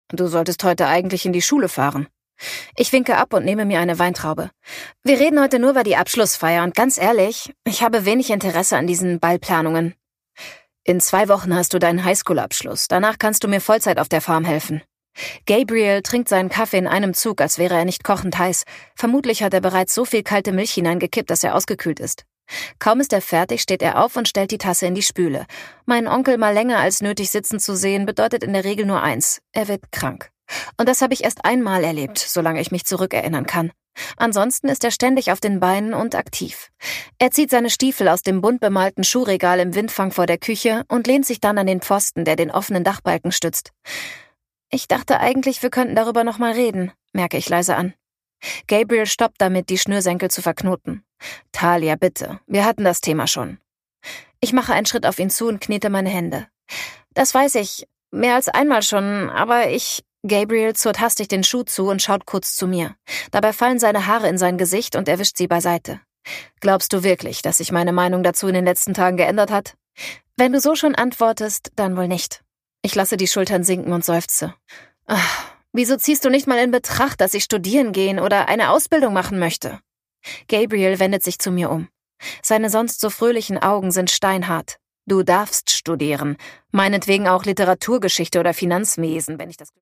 Du solltest heute eigentlich in die Schule fahren. Ich winke ab und nehme mir eine Weintraube. Wir reden heute nur über die Abschlussfeier und ganz ehrlich, ich habe wenig Interesse an diesen Ballplanungen. In 2 Wochen hast du deinen Highschool-Abschluss. Danach kannst du mir Vollzeit auf der Farm helfen. Gabriel trinkt seinen Kaffee in einem Zug, als wäre er nicht kochend heiß. Vermutlich hat er bereits so viel kalte Milch hineingekippt, dass er ausgekühlt ist. Kaum ist er fertig, steht er auf und stellt die Tasse in die Spüle. Meinen Onkel mal länger als nötig sitzen zu sehen, bedeutet in der Regel nur eins: er wird krank. Und das habe ich erst einmal erlebt, solange ich mich zurückerinnern kann. Ansonsten ist er ständig auf den Beinen und aktiv. Er zieht seine Stiefel aus dem bunt bemalten Schuhregal im Windfang vor der Küche und lehnt sich dann an den Pfosten, der den offenen Dachbalken stützt. Ich dachte eigentlich, wir könnten darüber noch mal reden, merke ich leise an. Gabriel stoppt damit, die Schnürsenkel zu verknoten. Talia, bitte, wir hatten das Thema schon. Ich mache einen Schritt auf ihn zu und knete meine Hände. Das weiß ich, mehr als einmal schon, aber Gabriel zurrt hastig den Schuh zu und schaut kurz zu mir. Dabei fallen seine Haare in sein Gesicht und er wischt sie beiseite. Glaubst du wirklich, dass sich meine Meinung dazu in den letzten Tagen geändert hat? Wenn du so schon antwortest, dann wohl nicht. Ich lasse die Schultern sinken und seufze. Ach, wieso ziehst du nicht mal in Betracht, dass ich studieren gehen oder eine Ausbildung machen möchte? Gabriel wendet sich zu mir um. Seine sonst so fröhlichen Augen sind steinhart. Du darfst studieren. Meinetwegen auch Literaturgeschichte oder Finanzwesen, wenn ich das